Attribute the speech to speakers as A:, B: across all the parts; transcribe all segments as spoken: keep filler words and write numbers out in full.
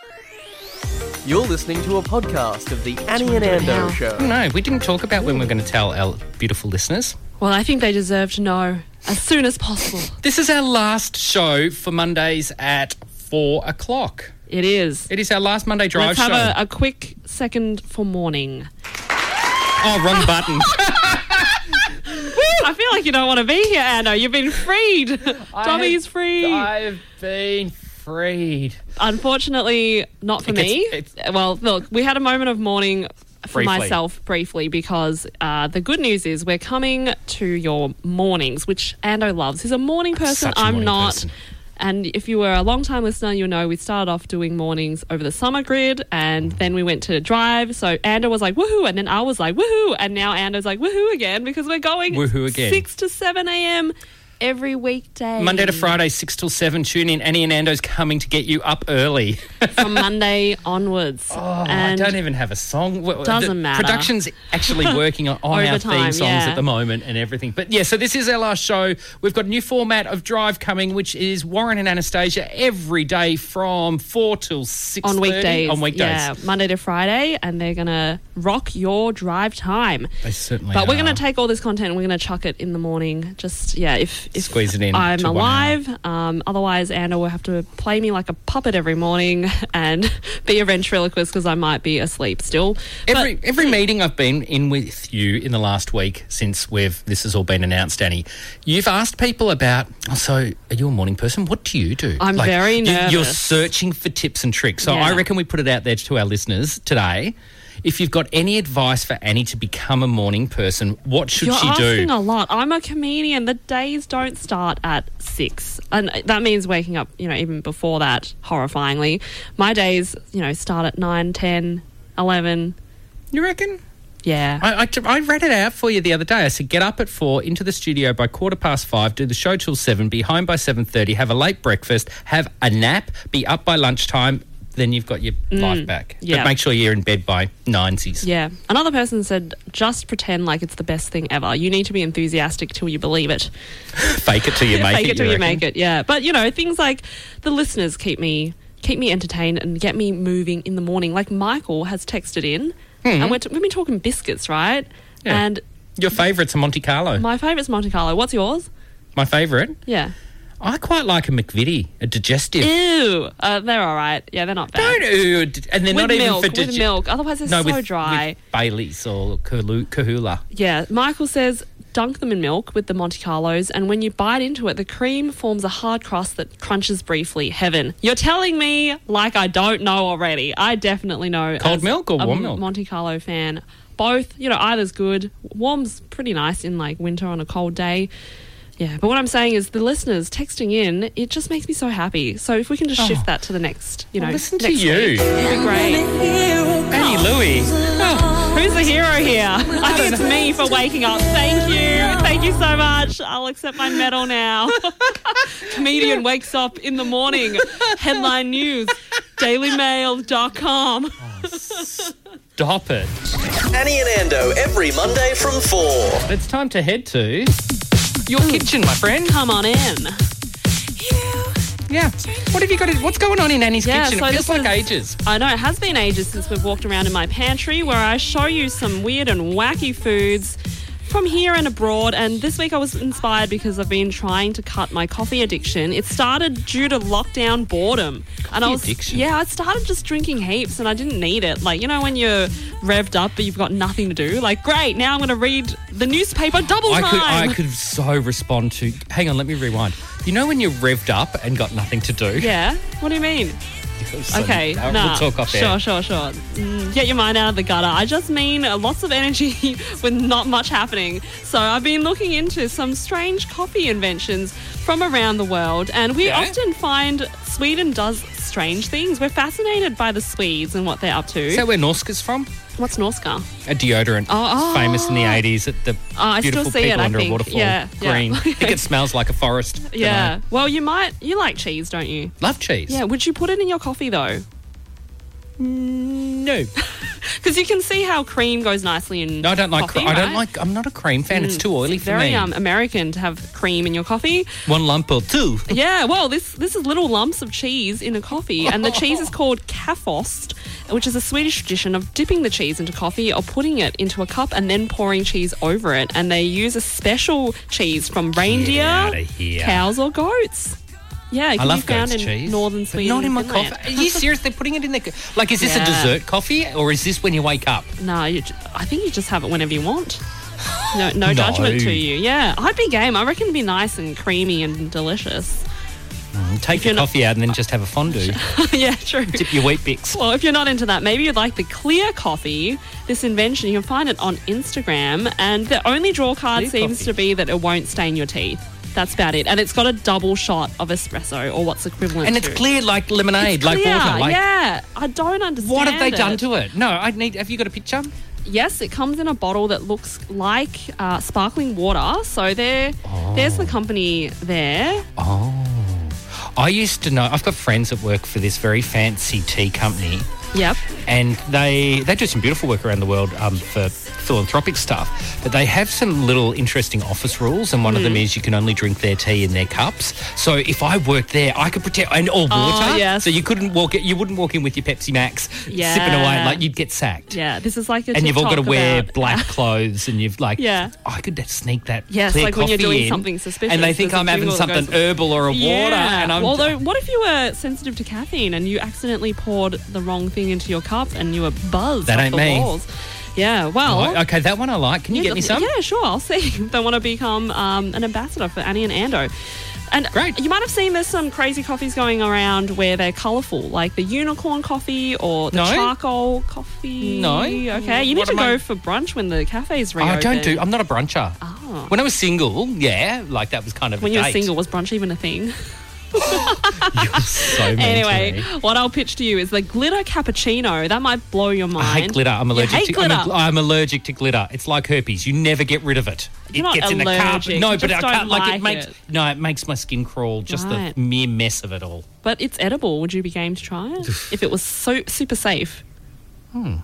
A: You're listening to a podcast of the Annie and Ando Show.
B: No, we didn't talk about when we're going to tell our beautiful listeners.
C: Well, I think they deserve to know as soon as possible.
B: This is our last show for Mondays at four o'clock.
C: It is.
B: It is our last Monday drive
C: Let's have
B: show.
C: a, a quick second for morning.
B: Oh, wrong button.
C: I feel like you don't want to be here, Ando. You've been freed. Tommy's free.
B: I've been freed.
C: Unfortunately, not for
B: It gets-
C: me.
B: it's-
C: Well, look, we had a moment of mourning for
B: Briefly.
C: myself briefly because uh, the good news is we're coming to your mornings, which Ando loves. He's a morning person.
B: Such a
C: I'm
B: morning
C: not.
B: person.
C: And if you were a long-time listener, you'll know we started off doing mornings over the summer grid and then we went to drive. So Ando was like, woohoo, and then I was like, woohoo, and now Ando's like, woohoo again because we're going
B: Woohoo again.
C: six to seven a.m. every weekday.
B: Monday to Friday, six till seven. Tune in. Annie and Ando's coming to get you up early.
C: From Monday onwards.
B: Oh,
C: and
B: I don't even have a song. Well,
C: Doesn't
B: the
C: matter.
B: Production's actually working on, on our
C: Overtime,
B: theme songs
C: yeah.
B: at the moment and everything. But yeah, so this is our last show. We've got a new format of Drive coming, which is Warren and Anastasia every day from four till six
C: on weekdays.
B: On weekdays.
C: Yeah, Monday to Friday, and they're going to rock your drive time.
B: They certainly
C: But
B: are.
C: we're going to take all this content and we're going to chuck it in the morning. Just, yeah, if, if
B: Squeeze it in
C: I'm
B: to one
C: alive. Um, otherwise, Anna will have to play me like a puppet every morning and be a ventriloquist because I might be asleep still.
B: Every
C: But,
B: every meeting I've been in with you in the last week since we've this has all been announced, Annie, you've asked people about, oh, so are you a morning person? What do you do?
C: I'm very
B: you- You're
C: nervous.
B: searching for tips and tricks. So
C: Yeah.
B: I reckon we put it out there to our listeners today. If you've got any advice for Annie to become a morning person, what should
C: You're
B: she
C: asking
B: do?
C: a lot. I'm a comedian. The days don't start at six. And that means waking up, you know, even before that, horrifyingly. My days, you know, start at nine, ten, eleven.
B: You reckon?
C: Yeah.
B: I, I, I read it out for you the other day. I said, get up at four, into the studio by quarter past five, do the show till seven, be home by seven thirty, have a late breakfast, have a nap, be up by lunchtime, then you've got your life back.
C: yeah.
B: But make sure you're in bed by nineties.
C: Yeah. Another person said, just pretend like it's the best thing ever. You need to be enthusiastic till you believe it.
B: Fake it till you make
C: Fake
B: it.
C: it till
B: you
C: you make
B: reckon?
C: it, yeah. But, you know, things like the listeners keep me keep me entertained and get me moving in the morning. Like Michael has texted in and we're t- we've been talking biscuits, right?
B: Yeah.
C: And
B: Your favourite's a Monte Carlo.
C: my favourite's Monte Carlo. What's yours?
B: My favourite?
C: Yeah.
B: I quite like a McVitie, a digestive.
C: Ew. Uh, they're all right. Yeah, they're not bad.
B: Don't ooh, and they're
C: with
B: not even
C: milk,
B: for
C: with
B: dig-
C: milk. Otherwise, they're
B: No,
C: so
B: with,
C: dry.
B: with Baileys or Kahulu- Kahula.
C: Yeah, Michael says dunk them in milk with the Monte Carlos, and when you bite into it, the cream forms a hard crust that crunches briefly. Heaven. You're telling me like I don't know already. I definitely know.
B: Cold
C: as
B: milk or
C: a
B: warm milk?
C: Monte Carlo fan. Both, you know, either's good. Warm's pretty nice in like winter on a cold day. Yeah, but what I'm saying is the listeners texting in, it just makes me so happy. So if we can just shift that to the next, you know,
B: Well, listen to
C: next
B: you.
C: week, it'd be great.
B: Annie Louie. Oh,
C: Who's the hero here? I think it's me for waking up. Thank you. Thank you so much. I'll accept my medal now. Comedian wakes up in the morning. Headline news. daily mail dot com.
B: stop it.
A: Annie and Ando every Monday from four.
B: It's time to head to your kitchen, my friend.
C: Come on in.
B: Yeah. What have you got? What's going on in Annie's
C: Yeah,
B: kitchen?
C: so
B: It feels
C: this
B: like
C: is-
B: ages.
C: I know, it has been ages since we've walked around in my pantry where I show you some weird and wacky foods from here and abroad. And this week I was inspired because I've been trying to cut my coffee addiction. It started due to lockdown boredom. and I was
B: addiction?
C: Yeah, I started just drinking heaps and I didn't need it. Like, you know when you're revved up but you've got nothing to do? Like, great, now I'm going to read the newspaper double
B: I
C: time.
B: could, I could so respond to. Hang on, let me rewind. You know when you're revved up and got nothing to do?
C: Yeah? What do you mean?
B: So,
C: Okay,
B: uh,
C: nah.
B: we'll talk off
C: Sure,
B: air.
C: sure, sure. Mm, get your mind out of the gutter. I just mean uh, lots of energy with not much happening. So I've been looking into some strange coffee inventions from around the world, and we
B: Yeah?
C: often find Sweden does strange things. We're fascinated by the Swedes and what they're up to.
B: Is that where Norska's from?
C: What's Norska?
B: A deodorant.
C: Oh, oh.
B: Famous in the eighties at the
C: Oh, I still
B: beautiful
C: see
B: people
C: it, I
B: under
C: think.
B: a waterfall.
C: Yeah, yeah.
B: Green. I think it smells like a forest. Don't
C: Yeah.
B: know.
C: Well, you might. You like cheese, don't you?
B: Love cheese.
C: Yeah. Would you put it in your coffee though?
B: No.
C: Because you can see how cream goes nicely in
B: No, I don't like.
C: coffee,
B: Cre- I don't
C: right?
B: like. I'm not a cream fan. It's too oily
C: It's
B: for
C: very
B: me.
C: um, American to have cream in your coffee.
B: One lump or two.
C: Yeah, well, this this is little lumps of cheese in a coffee, and the cheese is called Kaffost, which is a Swedish tradition of dipping the cheese into coffee or putting it into a cup and then pouring cheese over it. And they use a special cheese from reindeer,
B: outta here.
C: cows, or goats. Yeah, it
B: I
C: can
B: love
C: be found
B: goat's
C: in
B: cheese.
C: northern
B: but
C: Sweden.
B: not in
C: and
B: my
C: Finland.
B: coffee. Are you serious? They're putting it in the like. Is this
C: Yeah.
B: a dessert coffee or is this when you wake up?
C: No, you, j- I think you just have it whenever you want. No, no,
B: No.
C: judgment to you. Yeah, I'd be game. I reckon it'd be nice and creamy and delicious.
B: Take the
C: you're not-
B: coffee out and then just have a fondue.
C: Yeah, true.
B: Dip your wheat bix.
C: Well, if you're not into that, maybe you'd like the clear coffee. This invention, you can find it on Instagram, and the only draw card
B: Clear
C: seems
B: coffee.
C: to be that it won't stain your teeth. That's about it. And it's got a double shot of espresso, or what's equivalent
B: And
C: to.
B: it's clear like lemonade,
C: It's
B: like
C: clear,
B: water. Like,
C: yeah. I don't understand
B: what have they
C: it.
B: done to it? No, I need. Have you got a picture?
C: Yes, it comes in a bottle that looks like uh, sparkling water. So there, there's the company there.
B: Oh, I used to know. I've got friends that work for this very fancy tea company.
C: Yep.
B: And they they do some beautiful work around the world um, for philanthropic stuff. But they have some little interesting office rules, and one
C: Mm.
B: of them is you can only drink their tea in their cups. So if I worked there, I could pretend and or water.
C: Oh, yes.
B: So you couldn't walk. You wouldn't walk in with your Pepsi Max,
C: Yeah.
B: sipping away like you'd get sacked.
C: Yeah, this is like a
B: And you've all got to
C: TikTok
B: wear
C: about-
B: black clothes, and you've like,
C: Yeah.
B: I could sneak that.
C: Yes,
B: clear
C: like when you're
B: coffee
C: doing
B: in,
C: something suspicious,
B: and they think
C: there's a
B: I'm having
C: jingle that
B: something
C: goes-
B: herbal or a water, and I'm.
C: Although, what if you were sensitive to caffeine and you accidentally poured the wrong thing into your cup and you were buzzed
B: That
C: off
B: ain't
C: the
B: me.
C: walls? Yeah, well.
B: Oh, okay, that one I like. Can you
C: yeah,
B: get me some?
C: Yeah, sure. I'll see if they want to become um, an ambassador for Annie and Ando. And
B: Great.
C: you might have seen there's some crazy coffees going around where they're colourful, like the unicorn coffee or the
B: No.
C: charcoal coffee.
B: No.
C: Okay, you need
B: What
C: to
B: am
C: go
B: I-
C: for brunch when the cafe's
B: Oh,
C: reopen.
B: I don't do. I'm not a bruncher.
C: Oh.
B: When I was single, yeah, like that was kind of
C: When
B: a
C: you were
B: date.
C: single, was brunch even a thing?
B: You're so mean to
C: Anyway,
B: me.
C: what I'll pitch to you is the glitter cappuccino. That might blow your mind.
B: I hate glitter. I'm
C: You
B: allergic
C: hate
B: to.
C: glitter.
B: I'm, a, I'm allergic to glitter. It's like herpes. You never get rid of it.
C: You're
B: it
C: not
B: gets in the cup.
C: allergic,
B: No,
C: you
B: but I
C: just don't
B: can't. Like,
C: like
B: it makes.
C: it.
B: No, it makes my skin crawl. Just
C: Right.
B: the mere mess of it all.
C: But it's edible. Would you be game to try it? If it was so super safe?
B: No,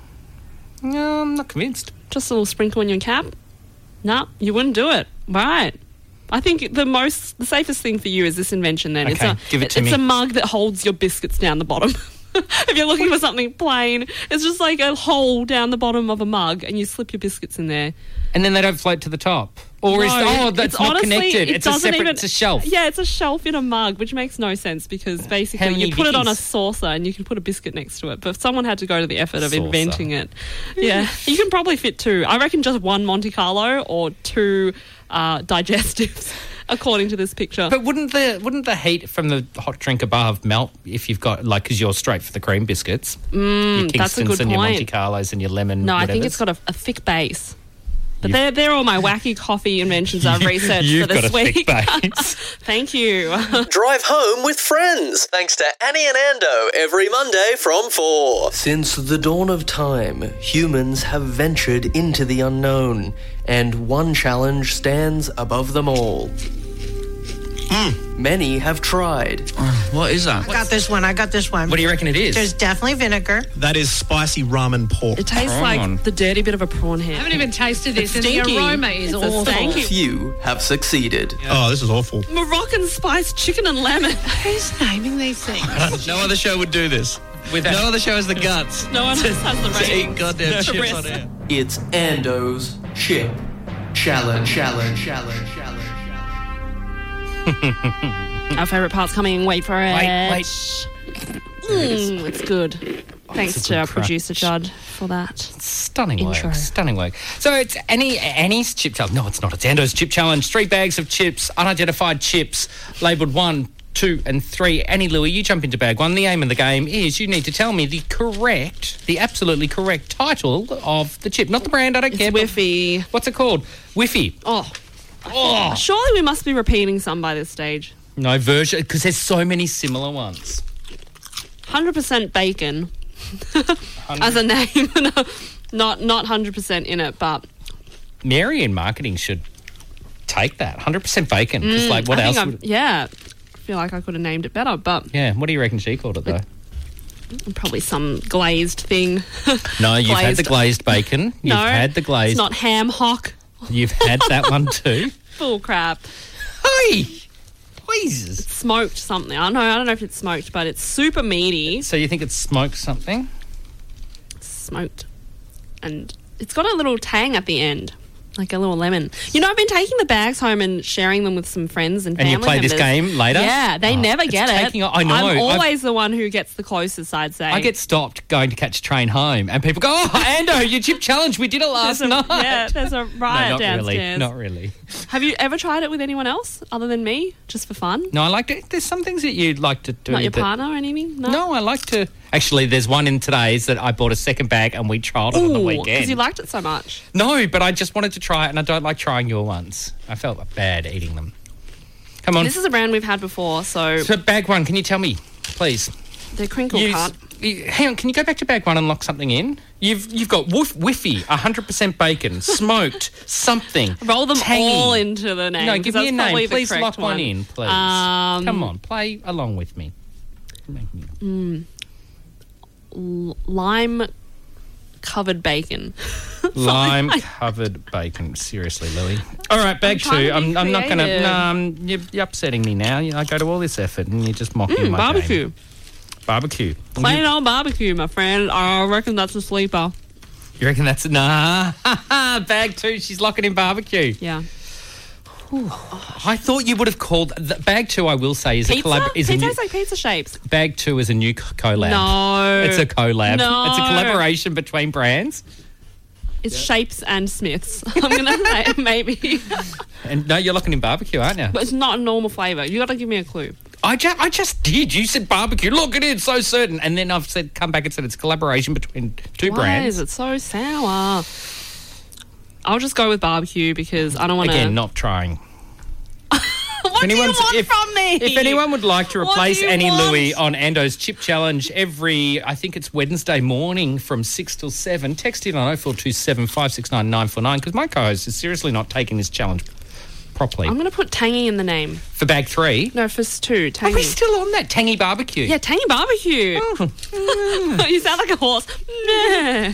B: I'm not convinced.
C: Just a little sprinkle in your cap? Nah, you wouldn't do it. Right. I think the most, the safest thing for you is this invention then. it's
B: Okay,
C: a,
B: give it to
C: it's
B: me.
C: a mug that holds your biscuits down the bottom. If you're looking for something plain, it's just like a hole down the bottom of a mug and you slip your biscuits in there.
B: And then they don't float to the top. Or is
C: No,
B: oh, that's
C: it's
B: not
C: honestly,
B: connected.
C: it
B: It's a
C: doesn't
B: separate.
C: even-
B: It's a shelf.
C: Yeah, it's a shelf in a mug, which makes no sense because basically
B: many
C: you put it on a
B: Vickies?
C: saucer and you can put a biscuit next to it. But someone had to go to the effort of
B: Saucer.
C: inventing it. Yeah, you can probably fit two. I reckon just one Monte Carlo or two uh, digestives, according to this picture.
B: But wouldn't the wouldn't the heat from the hot drink above melt if you've got like because you're straight for the cream biscuits, mm, your Kingstons
C: that's a good
B: and your Monte
C: point.
B: Carlos and your lemon.
C: no, I think
B: whatevers?
C: it's got a, a thick base. But
B: You've-
C: they're, they're all my wacky coffee inventions I've researched
B: You've
C: for this
B: got a thick
C: week.
B: base.
C: Thank you.
A: Drive home with friends, thanks to Annie and Ando every Monday from four. Since the dawn of time, humans have ventured into the unknown, and one challenge stands above them all. Many have tried.
D: What is that?
E: I got this one. I got this one.
B: What do you reckon it is?
E: There's definitely vinegar.
D: That is spicy ramen pork.
C: It tastes
B: Prawn.
C: like the dirty bit of a prawn head.
F: I haven't even tasted this, and the
C: stinky.
F: aroma is
C: It's a
F: awful.
C: stanky.
A: Few have succeeded.
D: Oh, this is awful.
C: Moroccan spiced chicken and lemon.
F: Who's naming these things?
D: No other show would do this.
B: Without-
D: No other show has the guts
C: No one else has the
D: to eat
C: ratings.
D: goddamn
C: The
D: chips
C: rest.
D: on air.
A: It's Ando's Chip Challenge, challenge, challenge, challenge.
C: Our favourite part's coming. Wait for it.
B: Wait, wait.
C: Mm, it's good. Thanks
B: it's a
C: to
B: good
C: our
B: crunch.
C: producer Judd for that.
B: Stunning
C: Intro.
B: work. Stunning work. So it's Annie, Annie's chip challenge. No, it's not. It's Ando's chip challenge. Three bags of chips, unidentified chips, labelled one, two, and three. Annie Louie, you jump into bag one. The aim of the game is you need to tell me the correct, the absolutely correct title of the chip. Not the brand, I don't
C: It's
B: care. but
C: whiffy.
B: What's it called? Whiffy.
C: Oh,
B: Oh.
C: surely we must be repeating some by this stage.
B: No version, because there's so many similar ones.
C: one hundred percent bacon as a name. No, not not one hundred percent in it, but
B: Mary in marketing should take that. one hundred percent bacon. Because, like, what
C: Mm, I
B: else
C: think
B: would...
C: I'm, yeah, I feel like I could have named it better, but
B: Yeah, what do you reckon she called it, though?
C: Probably some glazed thing.
B: No, you've had the
C: Glazed.
B: glazed bacon. You've
C: no,
B: had the glazed.
C: It's not ham hock.
B: You've had that one too.
C: Full crap.
B: Hey, Jesus.
C: Smoked something. I don't know. I don't know if it's smoked, but it's super meaty.
B: So you think it's smoked something?
C: Smoked, and it's got a little tang at the end, like a little lemon. You know, I've been taking the bags home and sharing them with some friends and
B: And
C: family
B: you play
C: members.
B: this game later?
C: Yeah, they
B: Oh,
C: never
B: it's
C: get it.
B: taking- I know.
C: I'm
B: I've-
C: always the one who gets the closest, I'd say.
B: I get stopped going to catch a train home, and people go, "Oh, Ando, your chip challenge, we did it last
C: There's a,
B: night."
C: yeah, there's a
B: no,
C: riot
B: not
C: downstairs.
B: really. Not really.
C: Have you ever tried it with anyone else other than me, just for fun?
B: No, I like to. There's some things that you'd like to do.
C: Not your
B: that-
C: partner or anything? No.
B: No, I like to. Actually, there's one in today's that I bought a second bag and we trialled it on the weekend.
C: because you liked it so much.
B: No, but I just wanted to try it, and I don't like trying your ones. I felt bad eating them. Come on.
C: This is a brand we've had before, so
B: So bag one, can you tell me, please?
C: they're crinkle
B: You-
C: cut.
B: you- hang on, can you go back to bag one and lock something in? You've you've got woof, whiffy, one hundred percent bacon, smoked, something.
C: Roll them
B: tangy.
C: all into the name.
B: No,
C: 'cause
B: give me a
C: that's
B: name.
C: probably the
B: Please
C: correct
B: lock one in, please.
C: Um,
B: Come on, play along with me.
C: L- lime covered bacon.
B: Lime covered bacon. Seriously, Louie. All right, bag
C: trying
B: two.
C: to be
B: I'm, I'm not going to.
C: creative.
B: No, I'm, you're, you're upsetting me now. You know, I go to all this effort and you're just mocking
C: Mm,
B: my
C: barbecue.
B: game. Barbecue.
C: Plain
B: You,
C: old barbecue, my friend. I reckon that's a sleeper.
B: you reckon that's nah? Bag two. She's locking in barbecue.
C: Yeah.
B: I thought you would have called the, bag two. I will say is
C: Pizza?
B: a collab. Is a
C: Pizza
B: new,
C: tastes like pizza shapes.
B: bag two is a new co- collab.
C: No.
B: It's a collab.
C: No.
B: It's a collaboration between brands.
C: It's Shapes and Smiths. I'm going to say maybe.
B: And no, you're locking in barbecue, aren't you?
C: But it's not a normal flavour. You got to give me a clue.
B: I, ju- I just did. You said barbecue. Look at it, so certain. And then I've said, come back and said it's collaboration between two
C: Why
B: brands.
C: is it so sour? I'll just go with barbecue because I don't want to.
B: Again, not trying.
C: What do you
B: anyone's-
C: want
B: if-
C: from me?
B: If anyone would like to
C: What do
B: replace
C: you
B: Annie
C: want?
B: Louie on Ando's Chip Challenge every, I think it's Wednesday morning from six till seven, text in on oh four two seven, five six nine, nine four nine because my co-host is seriously not taking this challenge properly.
C: I'm going to put tangy in the name.
B: For bag three,
C: No, for s- two.
B: are we
C: Tangy.
B: still on that tangy barbecue?
C: Yeah, tangy barbecue.
B: Oh.
C: You sound like a horse. Meh.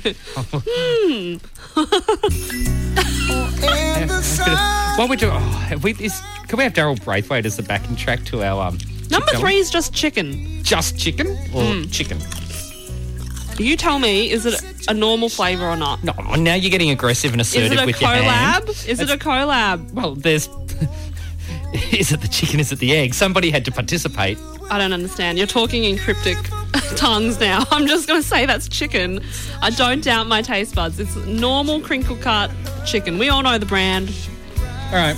B: What we do? Oh, have we, is, can we have Daryl Braithwaite as the backing track to our um? Chip
C: Number
B: Challenge?
C: three is just chicken.
B: Just chicken or
C: Hmm.
B: chicken?
C: You tell me, is it a normal flavour or not?
B: No, now you're getting aggressive and
C: Is
B: assertive
C: it a
B: with your hand.
C: collab? Is it a collab?
B: Well, there's. Is it the chicken? Is it the egg? Somebody had to participate.
C: I don't understand. You're talking in cryptic tongues now. I'm just going to say that's chicken. I don't doubt my taste buds. It's normal crinkle cut chicken. We all know the brand.
B: All right.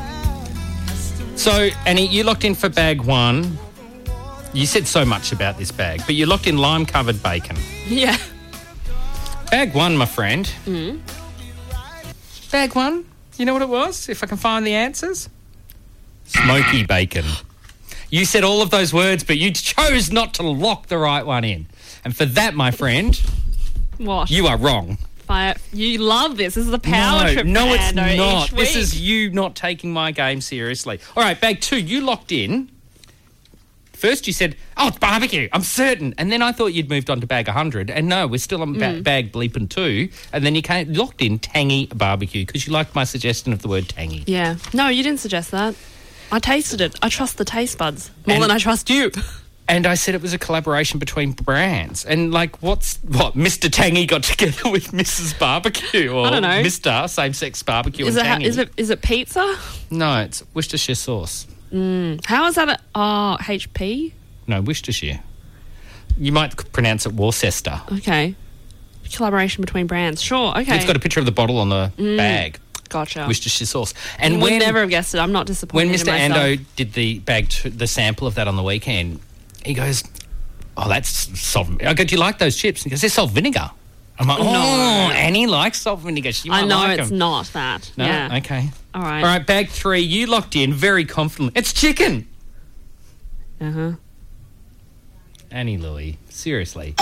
B: So, Annie, you locked in for bag one. You said so much about this bag, but you locked in lime-covered bacon.
C: Yeah.
B: Bag one, my friend.
C: Mm.
B: Bag one. You know what it was? If I can find the answers. Smoky bacon. You said all of those words, but you chose not to lock the right one in. And for that, my friend,
C: What?
B: you are wrong.
C: Fire. You love this. This is the power
B: no,
C: trip.
B: no, it's
C: Fernando, each
B: not. This
C: week.
B: is you not taking my game seriously. All right, bag two, you locked in. First, you said, "Oh, it's barbecue." I'm certain, and then I thought you'd moved on to bag one hundred, and no, we're still on ba-
C: Mm.
B: bag bleeping two. And then you came, locked in tangy barbecue because you liked my suggestion of the word tangy.
C: Yeah. No, you didn't suggest that. I tasted it. I trust the taste buds more
B: And-
C: than I trust you.
B: And I said it was a collaboration between brands. And like, what's what? Mister Tangy got together with Missus Barbecue, or
C: I don't know.
B: Mister Same-sex Barbecue
C: Is
B: and
C: it, ha-
B: Tangy.
C: is it is it pizza?
B: No, it's Worcestershire sauce.
C: How is that? A, oh, H P.
B: No, Worcestershire. You might c- pronounce it Worcester.
C: Okay. Collaboration between brands. Sure. Okay.
B: It's got a picture of the bottle on the bag.
C: Gotcha.
B: Worcestershire sauce.
C: and
B: And
C: would
B: when
C: never have guessed it. I'm not disappointed.
B: when
C: in
B: Mister
C: myself.
B: Ando did the bag, t- the sample of that on the weekend, he goes, "Oh, that's salt." I go, "Do you like those chips?" He goes, "They're salt vinegar." I'm like, "Oh,
C: No.
B: Annie likes salt vinegar. She might
C: I know
B: like
C: it's
B: 'em."
C: not that.
B: No,
C: Yeah.
B: okay.
C: All right.
B: All right, bag three. You locked in very confidently. It's chicken.
C: Uh huh.
B: Annie Louie, seriously.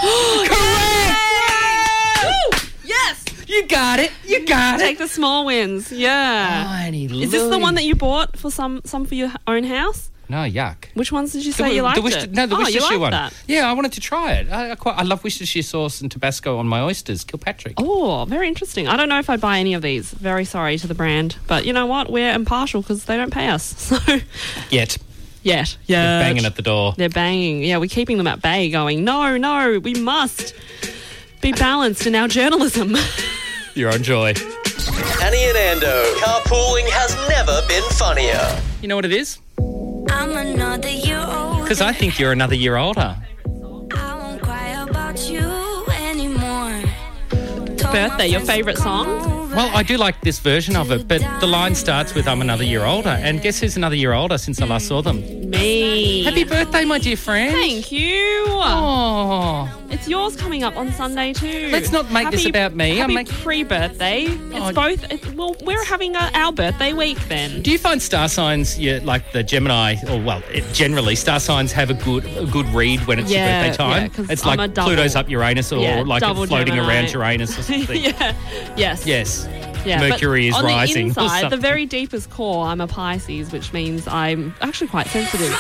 C: Yes.
B: You got it. You got
C: Take
B: it.
C: the small wins. Yeah.
B: Oh, Annie Louie.
C: Is this the one that you bought for some some for your own house?
B: No, yuck.
C: Which ones did you say
B: The-
C: you liked
B: the Worcester-
C: it?
B: No, the
C: oh, you
B: Worcestershire
C: liked
B: one.
C: that.
B: Yeah, I wanted to try it. I, I, quite, I love Worcestershire sauce and Tabasco on my oysters. Kilpatrick.
C: Oh, very interesting. I don't know if I'd buy any of these. Very sorry to the brand. But you know what? We're impartial because they don't pay us. So,
B: Yet.
C: yet. Yeah.
B: They're banging at the door.
C: They're banging. Yeah, we're keeping them at bay going, no, no, we must be balanced in our journalism.
B: Your own joy.
A: Annie and Ando, carpooling has never been funnier.
B: You know what it is?
G: I'm another year old.
B: Because I think you're another year older.
G: I won't cry about you anymore.
C: Birthday, your favourite song?
B: Well, I do like this version of it, but the line starts with I'm another year older. And guess who's another year older since I last saw them?
C: Me.
B: Happy birthday, my dear friend.
C: Thank you.
B: Oh.
C: It's yours coming up on Sunday too.
B: Let's not make this about me.
C: Happy
B: I'm make-
C: pre-birthday. It's
B: Oh.
C: both. It's, well, we're having a, our birthday week then.
B: Do you find star signs, yeah, like the Gemini, or well, it, generally star signs have a good a good read when it's
C: Yeah,
B: your birthday time?
C: yeah, 'cause
B: it's
C: I'm
B: like
C: a double.
B: Pluto's up Uranus, or
C: Yeah,
B: like
C: double
B: it's floating
C: Gemini.
B: around Uranus or something.
C: yeah. Yes.
B: Yes.
C: Yeah, but
B: Mercury is
C: on
B: rising or
C: The inside, the
B: something.
C: very deepest core, I'm a Pisces, which means I'm actually quite sensitive.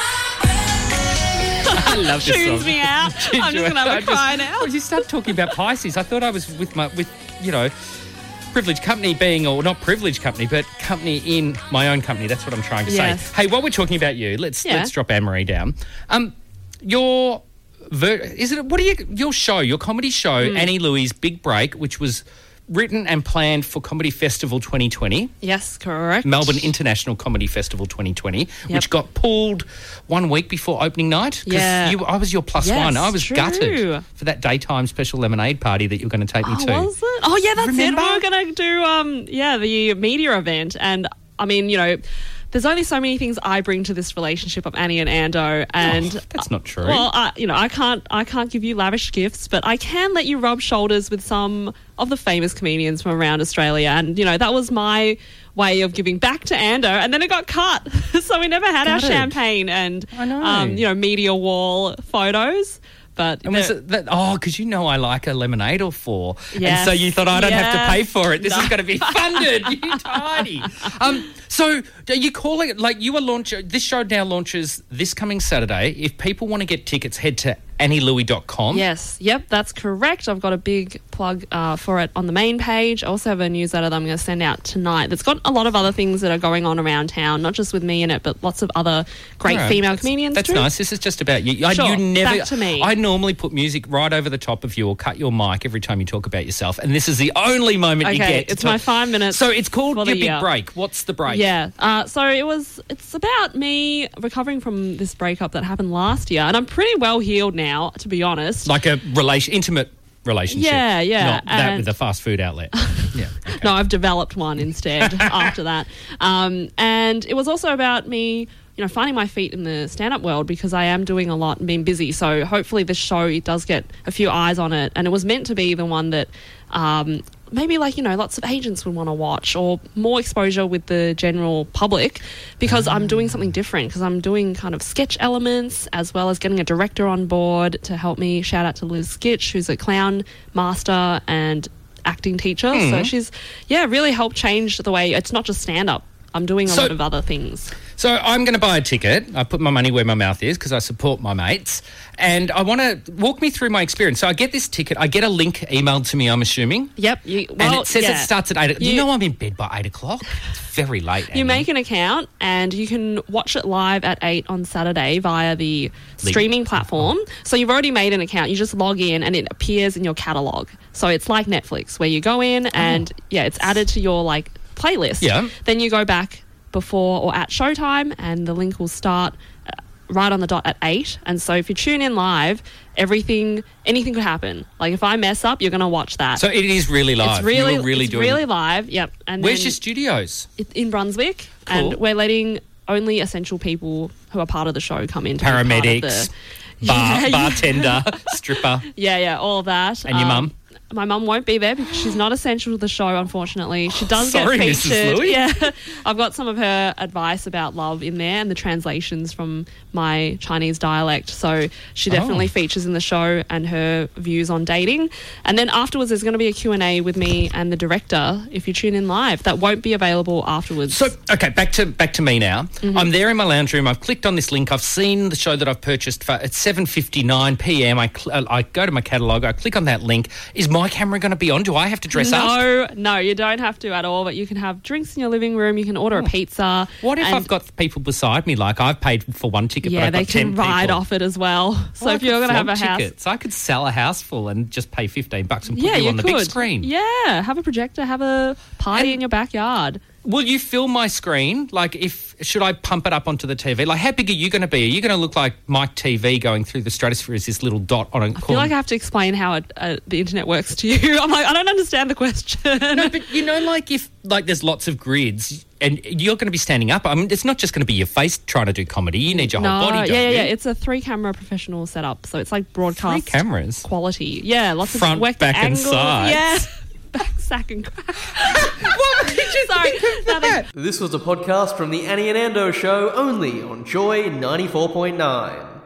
B: I love this
C: Tunes
B: song.
C: me out. I'm just gonna have
B: I
C: a cry
B: just-
C: now.
B: Well, you start talking about Pisces. I thought I was with my with you know. Privileged company being, or not privileged company, but company in my own company. That's what I'm trying to
C: Yes.
B: say. Hey, while we're talking about you, let's
C: Yeah.
B: let's drop Anne Marie down. Um, your ver- is it? What do you? Your show, your comedy show,
C: Hmm.
B: Annie Louie's Big Break, which was written and planned for Comedy Festival twenty twenty.
C: Yes, correct.
B: Melbourne International Comedy Festival twenty twenty,
C: Yep.
B: which got pulled one week before opening night. 'Cause
C: Yeah.
B: you, I was your plus
C: Yes,
B: one. I was
C: true.
B: gutted for that daytime special lemonade party that you were going to take me
C: Oh,
B: to.
C: was it? Oh, yeah, that's
B: Remember?
C: it. We were going to do, um, yeah, the media event. And, I mean, you know, there's only so many things I bring to this relationship of Annie and Ando. And
B: Oh, that's not true.
C: Well, I, you know, I can't, I can't give you lavish gifts, but I can let you rub shoulders with some of the famous comedians from around Australia. And, you know, that was my way of giving back to Ando. And then it got cut. So we never had our
B: Gutted.
C: champagne and,
B: I know.
C: Um, you know, media wall photos. But
B: And was
C: they're-
B: it that, oh, because you know I like a lemonade or four. And
C: Yes,
B: so you thought, I don't have to
C: yes.
B: pay for it. This
C: No.
B: is going to be funded. You tiny. Um, so are you calling it, like you are launching, this show now launches this coming Saturday. If people want to get tickets, head to annie louie dot com.
C: Yes, yep, that's correct. I've got a big plug uh, for it on the main page. I also have a newsletter that I'm going to send out tonight that's got a lot of other things that are going on around town, not just with me in it, but lots of other great
B: All right.
C: female
B: That's-
C: comedians
B: That's
C: too.
B: nice. This is just about you. I,
C: Sure,
B: you never,
C: back to me.
B: I normally put music right over the top of you or cut your mic every time you talk about yourself, and this is the only moment you
C: Okay,
B: get. to
C: it's my
B: talk-
C: five minutes
B: So it's called
C: for
B: Your
C: the
B: Big
C: year.
B: Break. What's the break?
C: Yeah, uh, so it was, it's about me recovering from this breakup that happened last year, and I'm pretty well healed now, to be honest.
B: Like a relation, intimate relationship.
C: Yeah, yeah,
B: Not that
C: and-
B: with a fast food outlet. Yeah. Okay.
C: No, I've developed one instead after that. Um, and it was also about me, you know, finding my feet in the stand-up world because I am doing a lot and being busy. So hopefully this show, it does get a few eyes on it. And it was meant to be the one that um, maybe like, you know, lots of agents would want to watch or more exposure with the general public because I'm doing something different because I'm doing kind of sketch elements as well as getting a director on board to help me. Shout out to Liz Skitch, who's a clown master and acting teacher. So she's, yeah, really helped change the way, it's not just stand-up. I'm doing a
B: So-
C: lot of other things.
B: So I'm going to buy a ticket. I put my money where my mouth is because I support my mates. And I want to walk me through my experience. So I get this ticket. I get a link emailed to me, I'm assuming.
C: Yep. You,
B: And
C: well,
B: it says
C: yeah.
B: it starts at eight. You,
C: You-
B: know I'm in bed by eight o'clock. It's very late.
C: You
B: Annie.
C: make an account and you can watch it live at eight on Saturday via the streaming platform. So you've already made an account. You just log in and it appears in your catalogue. So it's like Netflix where you go in and, yeah, it's added to your, like, playlist.
B: Yeah.
C: Then you go back before or at showtime and the link will start uh, right on the dot at eight. And so if you tune in live, everything, anything could happen. Like if I mess up, you're going to watch that.
B: So it is really live.
C: it's really,
B: you were really
C: it's
B: doing.
C: really live. Yep. And
B: Where's
C: then
B: your studios?
C: it- in Brunswick,
B: Cool.
C: and we're letting only essential people who are part of the show come in. To be part of
B: Paramedics,
C: the-
B: bar,
C: Yeah,
B: bartender, stripper,
C: yeah, yeah, all of that.
B: and your
C: Um,
B: mum.
C: my mum won't be there because she's not essential to the show, unfortunately. She does
B: Sorry,
C: get
B: Missus
C: featured.
B: Louie.
C: Yeah, I've got some of her advice about love in there and the translations from my Chinese dialect. So she definitely
B: Oh.
C: features in the show and her views on dating. And then afterwards, there's going to be a Q and A with me and the director if you tune in live. That won't be available afterwards.
B: So, okay, back to back to me now.
C: Mm-hmm.
B: I'm there in my lounge room. I've clicked on this link. I've seen the show that I've purchased for at seven fifty-nine p.m. I cl- I go to my catalogue. I click on that link. Is my camera going to be on? Do I have to dress up?
C: no, no, you don't have to at all. But you can have drinks in your living room. You can order a pizza.
B: What if
C: and-
B: I've got people beside me? Like I've paid for one ticket, but
C: Yeah,
B: I've
C: they
B: got ten
C: can ride
B: people.
C: off it as well. So
B: Well, I
C: if you're
B: could
C: going to have a
B: flog
C: house,
B: tickets. I could sell a house full and just pay fifteen bucks and put
C: yeah,
B: you
C: you
B: on the
C: could.
B: big screen.
C: Yeah, have a projector, have a party
B: And-
C: in your backyard.
B: Will you film my screen? Like, if should I pump it up onto the T V? Like, how big are you going to be? Are you going to look like Mike T V going through the stratosphere as this little dot on a
C: I
B: corner?
C: feel like I have to explain how it, uh, the internet works to you. I'm like, I don't understand the question.
B: No, but you know, like if like there's lots of grids and you're going to be standing up. I mean, it's not just going to be your face trying to do comedy. You need your
C: no,
B: whole body. Don't
C: yeah, yeah,
B: you?
C: yeah. It's a three-camera professional setup, so it's like broadcast
B: Three cameras.
C: quality. Yeah, lots
B: Front,
C: of worked
B: back and
C: angles.
B: sides.
C: Yeah, back, sack, and what did you Sorry, nothing.
A: This was a podcast from the Annie and Ando Show only on Joy ninety-four point nine.